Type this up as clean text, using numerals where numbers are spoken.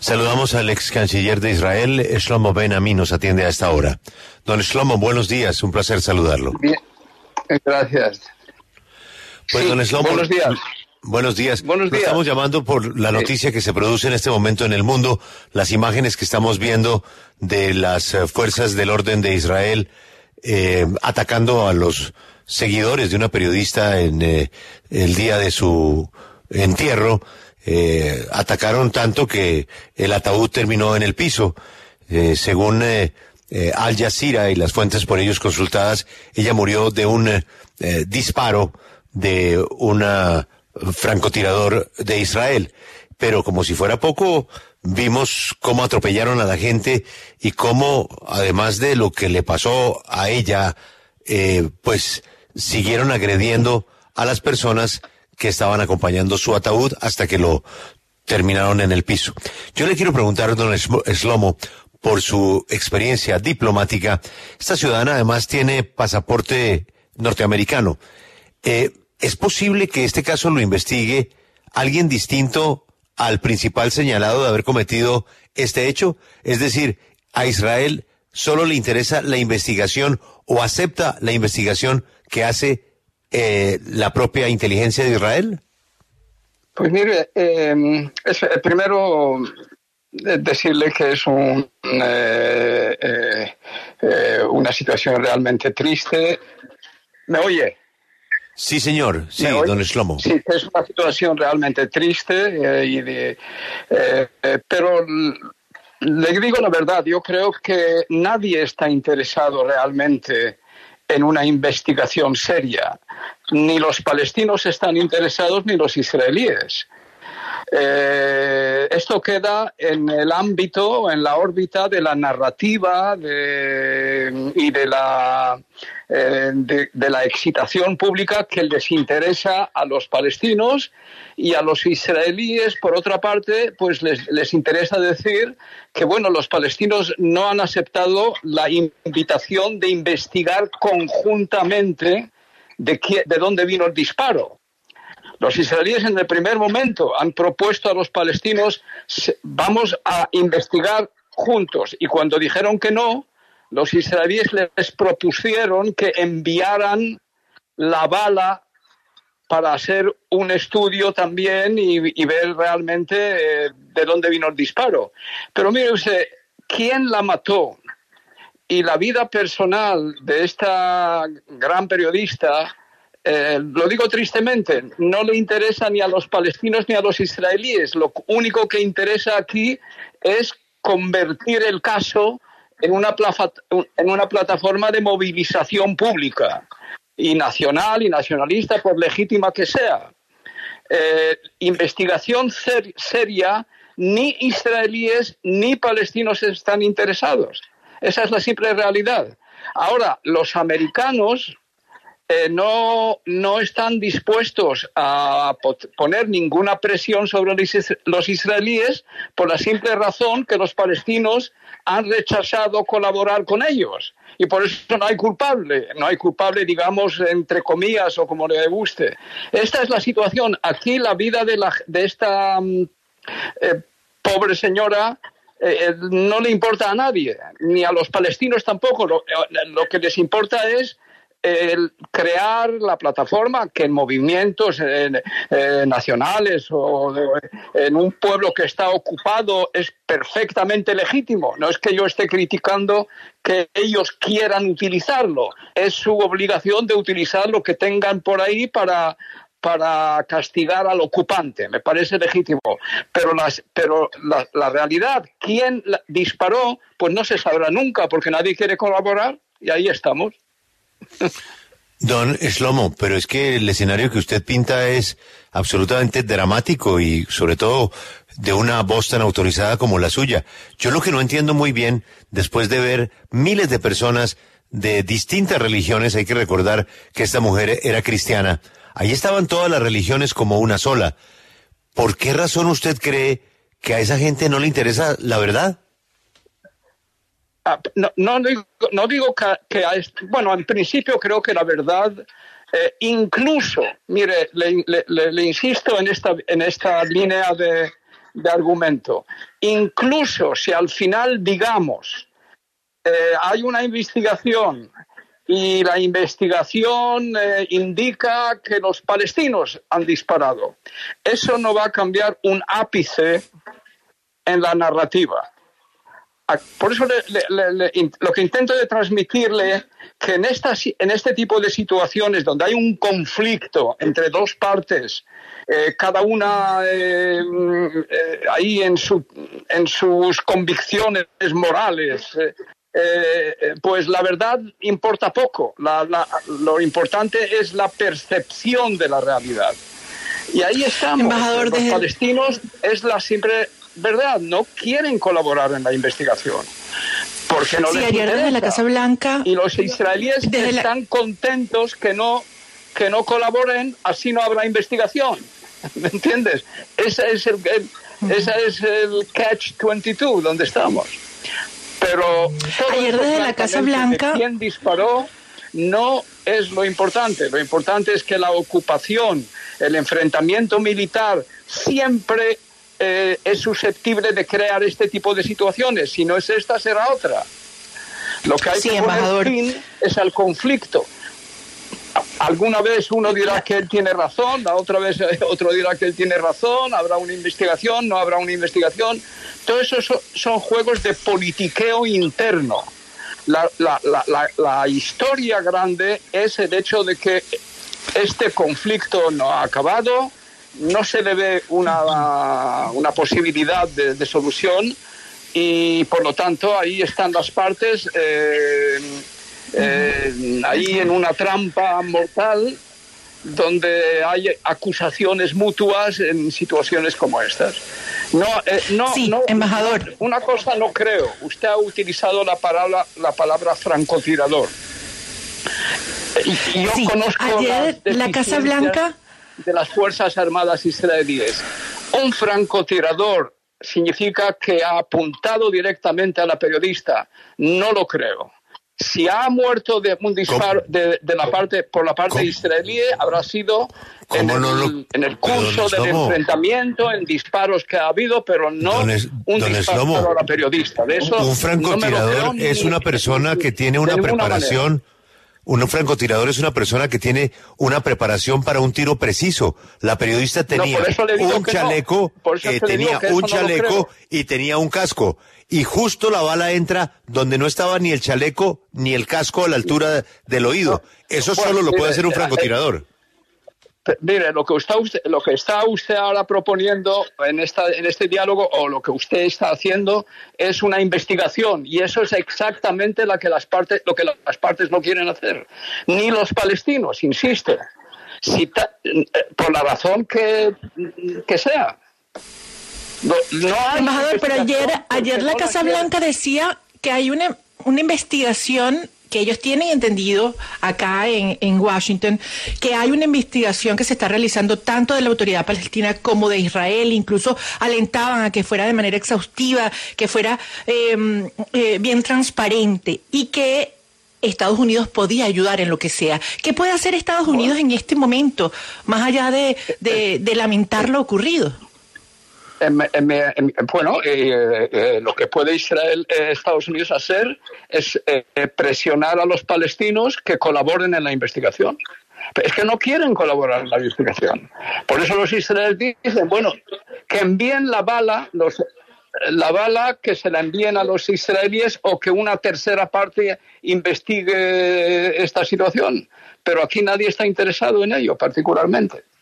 Saludamos al ex canciller de Israel, Shlomo Ben-Ami, nos atiende a esta hora. Don Shlomo, buenos días, un placer saludarlo. Bien, gracias. Pues sí, don Shlomo, buenos días. Buenos días. Buenos días. Estamos llamando por la noticia que se produce en este momento en el mundo, las imágenes que estamos viendo de las fuerzas del orden de Israel atacando a los seguidores de una periodista en el día de su entierro. Atacaron tanto que el ataúd terminó en el piso. Según Al Jazeera y las fuentes por ellos consultadas, ella murió de un disparo de una francotirador de Israel. Pero como si fuera poco, vimos cómo atropellaron a la gente y cómo, además de lo que le pasó a ella, pues siguieron agrediendo a las personas que estaban acompañando su ataúd hasta que lo terminaron en el piso. Yo le quiero preguntar, don Shlomo, por su experiencia diplomática. Esta ciudadana además tiene pasaporte norteamericano. ¿Es posible que este caso lo investigue alguien distinto al principal señalado de haber cometido este hecho? Es decir, ¿a Israel solo le interesa la investigación o acepta la investigación que hace la propia inteligencia de Israel? Pues mire, primero decirle que es una situación realmente triste. ¿Me oye? Sí, señor. Sí, don Shlomo. Sí, es una situación realmente triste, pero le digo la verdad, yo creo que nadie está interesado realmente en una investigación seria. Ni los palestinos están interesados, ni los israelíes. Esto queda en el ámbito, en la órbita de la narrativa y de la excitación pública que les interesa a los palestinos, y a los israelíes, por otra parte, pues les interesa decir que, bueno, los palestinos no han aceptado la invitación de investigar conjuntamente de dónde vino el disparo. Los israelíes en el primer momento han propuesto a los palestinos: vamos a investigar juntos. Y cuando dijeron que no, los israelíes les propusieron que enviaran la bala para hacer un estudio también y ver realmente de dónde vino el disparo. Pero mire usted, ¿quién la mató? Y la vida personal de esta gran periodista, lo digo tristemente, no le interesa ni a los palestinos ni a los israelíes. Lo único que interesa aquí es convertir el caso en una plataforma de movilización pública, y nacional y nacionalista, por legítima que sea. Investigación seria, ni israelíes ni palestinos están interesados. Esa es la simple realidad. Ahora, los americanos no están dispuestos a poner ninguna presión sobre los israelíes, por la simple razón que los palestinos han rechazado colaborar con ellos. Y por eso no hay culpable, digamos, entre comillas, o como le guste. Esta es la situación. Aquí la vida de esta pobre señora no le importa a nadie, ni a los palestinos tampoco. Lo que les importa es crear la plataforma que en movimientos nacionales o en un pueblo que está ocupado es perfectamente legítimo. No es que yo esté criticando que ellos quieran utilizarlo, es su obligación de utilizar lo que tengan por ahí para castigar al ocupante. Me parece legítimo. Pero la realidad, quién disparó, pues no se sabrá nunca, porque nadie quiere colaborar, y ahí estamos. Don Shlomo, pero es que el escenario que usted pinta es absolutamente dramático, y sobre todo de una voz tan autorizada como la suya. Yo lo que no entiendo muy bien, después de ver miles de personas de distintas religiones, hay que recordar que esta mujer era cristiana, ahí estaban todas las religiones como una sola. ¿Por qué razón usted cree que a esa gente no le interesa la verdad? No digo que bueno, en principio creo que la verdad, incluso, mire, le insisto en esta línea de argumento. Incluso si al final, digamos, hay una investigación y la investigación indica que los palestinos han disparado, eso no va a cambiar un ápice en la narrativa. Por eso lo que intento de transmitirle que en este tipo de situaciones donde hay un conflicto entre dos partes, cada una ahí en sus convicciones morales, pues la verdad importa poco. Lo importante es la percepción de la realidad. Y ahí estamos. Embajador, los palestinos es la simple verdad, no quieren colaborar en la investigación porque no les interesa. Desde la Casa Blanca, y los israelíes están contentos que no colaboren, así no habrá investigación. ¿Me entiendes? Ese es el catch-22 donde estamos. Pero ayer desde la Casa Blanca, quién disparó no es lo importante. Lo importante es que la ocupación, el enfrentamiento militar siempre es susceptible de crear este tipo de situaciones. Si no es esta, será otra. Lo que hay que poner fin es al conflicto. Alguna vez uno dirá que él tiene razón, la otra vez otro dirá que él tiene razón, habrá una investigación, no habrá una investigación. Todo eso son juegos de politiqueo interno. La historia grande es el hecho de que este conflicto no ha acabado, no se le ve una posibilidad de solución y por lo tanto ahí están las partes ahí en una trampa mortal donde hay acusaciones mutuas en situaciones como estas. Embajador. Una cosa no creo. Usted ha utilizado la palabra francotirador. Y yo conozco ayer la Casa Blanca de las Fuerzas Armadas israelíes. Un francotirador significa que ha apuntado directamente a la periodista. No lo creo. Si ha muerto de un disparo por la parte israelí, habrá sido en el curso del enfrentamiento, en disparos que ha habido, pero no un disparo a la periodista. De eso un francotirador es una persona que tiene una preparación. Un francotirador es una persona que tiene una preparación para un tiro preciso. La periodista tenía un chaleco, y tenía un casco. Y justo la bala entra donde no estaba ni el chaleco ni el casco a la altura del oído. Eso solo lo puede hacer un francotirador. Mire, lo que está usted ahora proponiendo en este diálogo, o lo que usted está haciendo, es una investigación, y eso es exactamente lo que las partes no quieren hacer, ni los palestinos, insisto, por la razón que sea. No hay embajador, pero ayer la Casa Blanca decía que hay una investigación que ellos tienen entendido acá en Washington, que hay una investigación que se está realizando tanto de la autoridad palestina como de Israel. Incluso alentaban a que fuera de manera exhaustiva, que fuera bien transparente, y que Estados Unidos podía ayudar en lo que sea. ¿Qué puede hacer Estados Unidos en este momento, más allá de lamentar lo ocurrido? Lo que puede Estados Unidos hacer es presionar a los palestinos que colaboren en la investigación. Es que no quieren colaborar en la investigación. Por eso los israelíes dicen, que envíen la bala que se la envíen a los israelíes, o que una tercera parte investigue esta situación. Pero aquí nadie está interesado en ello particularmente.